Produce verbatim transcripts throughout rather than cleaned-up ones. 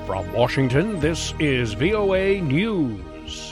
From Washington, this is V O A News.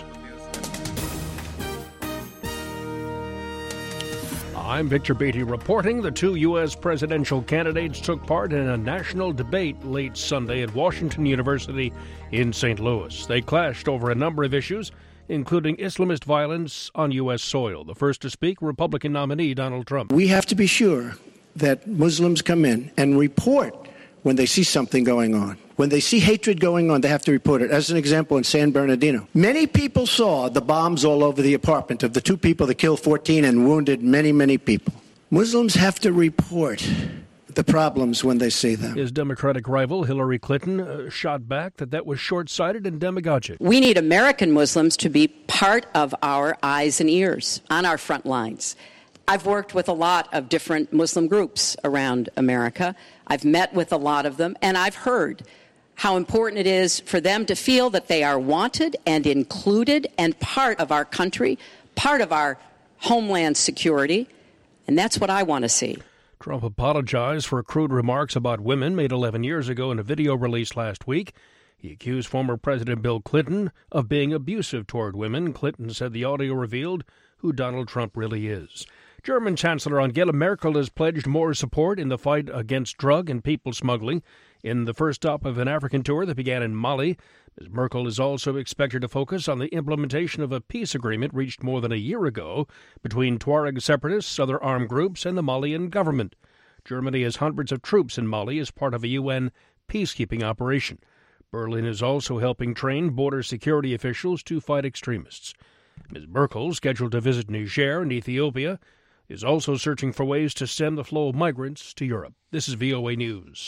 I'm Victor Beatty reporting. The two U S presidential candidates took part in a national debate late Sunday at Washington University in Saint Louis. They clashed over a number of issues, including Islamist violence on U S soil. The first to speak, Republican nominee Donald Trump. We have to be sure that Muslims come in and report when they see something going on. When they see hatred going on, they have to report it. As an example, in San Bernardino, many people saw the bombs all over the apartment of the two people that killed fourteen and wounded many, many people. Muslims have to report the problems when they see them. His Democratic rival, Hillary Clinton, uh, shot back that that was short-sighted and demagogic. We need American Muslims to be part of our eyes and ears on our front lines. I've worked with a lot of different Muslim groups around America. I've met with a lot of them, and I've heard how important it is for them to feel that they are wanted and included and part of our country, part of our homeland security, and that's what I want to see. Trump apologized for crude remarks about women made eleven years ago in a video released last week. He accused former President Bill Clinton of being abusive toward women. Clinton said the audio revealed who Donald Trump really is. German Chancellor Angela Merkel has pledged more support in the fight against drug and people smuggling in the first stop of an African tour that began in Mali. Miz Merkel is also expected to focus on the implementation of a peace agreement reached more than a year ago between Tuareg separatists, other armed groups, and the Malian government. Germany has hundreds of troops in Mali as part of a U N peacekeeping operation. Berlin is also helping train border security officials to fight extremists. Miz Merkel, scheduled to visit Niger and Ethiopia, is also searching for ways to stem the flow of migrants to Europe. This is V O A News.